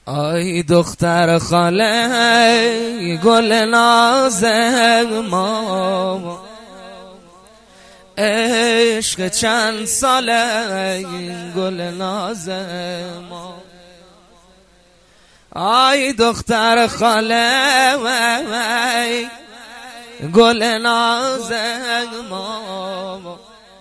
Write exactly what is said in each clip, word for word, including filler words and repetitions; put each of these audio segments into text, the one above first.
آی دختر خاله گل ناز ما، عشق چند ساله گل ناز ما. آی دختر خاله گل ناز ما،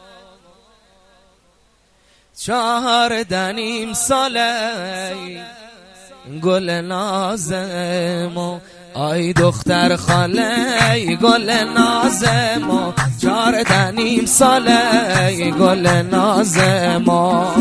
چهار دنیم ساله گل ناز ما. آی دختر خاله گل ناز ما، چهار دنیم ساله گل ناز ما.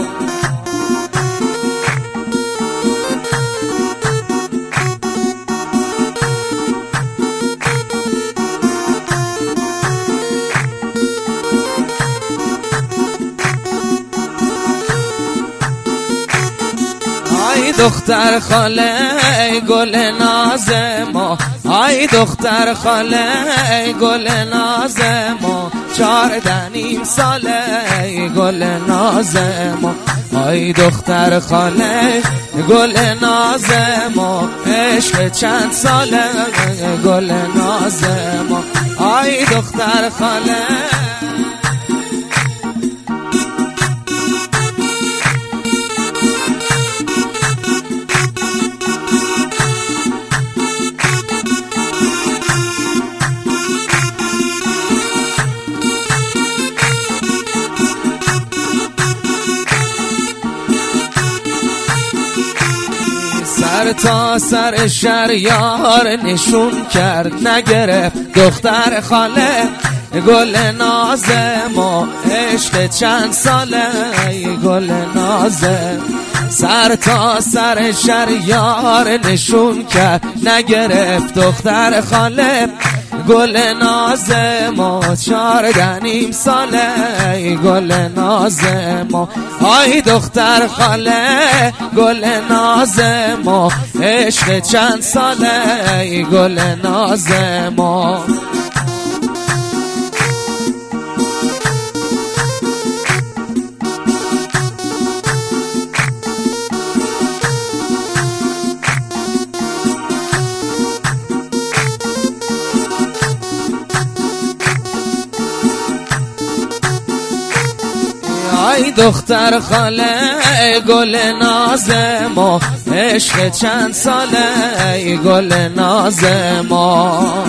آی دختر خاله گل ناز ما، آی دختر خاله گل ناز ما، چهار دنیم ساله گل ناز ما. آی دختر خاله گل ناز ما، عشق چند ساله گل ناز ما. آی دختر خاله سر تا سر شهریار نشون کرد نگرفت دختر خاله گل ناز ما، عشق چند ساله گل ناز. سر تا سر شهریار نشون کرد نگرفت دختر خاله گل ناز ما، چهار دنیم ساله گل ناز ما. آی دختر خاله گل ناز ما، عشق چند ساله گل ناز ما. آی دختر خاله گل ناز ما، عشق چند ساله گل ناز ما.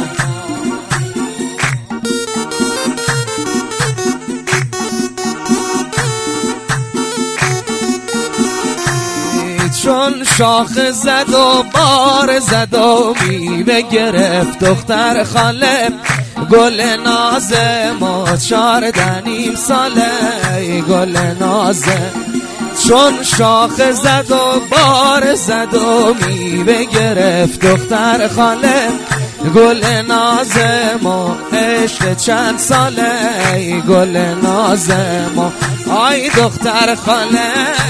چون شاخ زد و بار زد و میوه گرفت دختر خاله گل ناز ما، چهار دنیم ساله گل ناز. چون شاخ زد و بار زد و میوه گرفت دختر خاله گل ناز ما، عشق چند ساله گل ناز ما. آی دختر خاله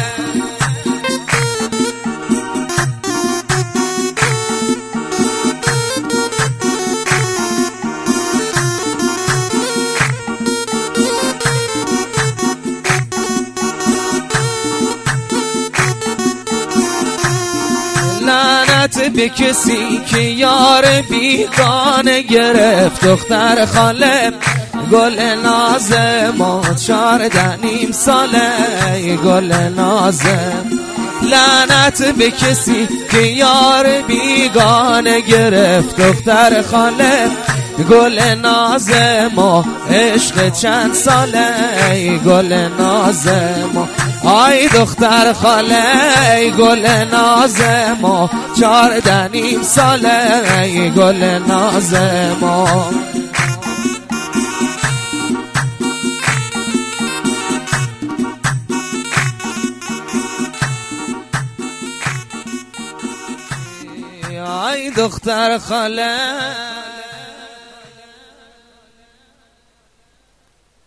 لعنت به کسی که یار بیگانه گرفت دختر خاله گل ناز ما، چهار دنیم ساله گل ناز. لعنت به کسی که یار بیگانه گرفت دختر خاله گل ناز ما، عشق چند ساله گل ناز ما. آی دختر خاله گل ناز ما، چهار دنیم ساله گل ناز ما. آی دختر خاله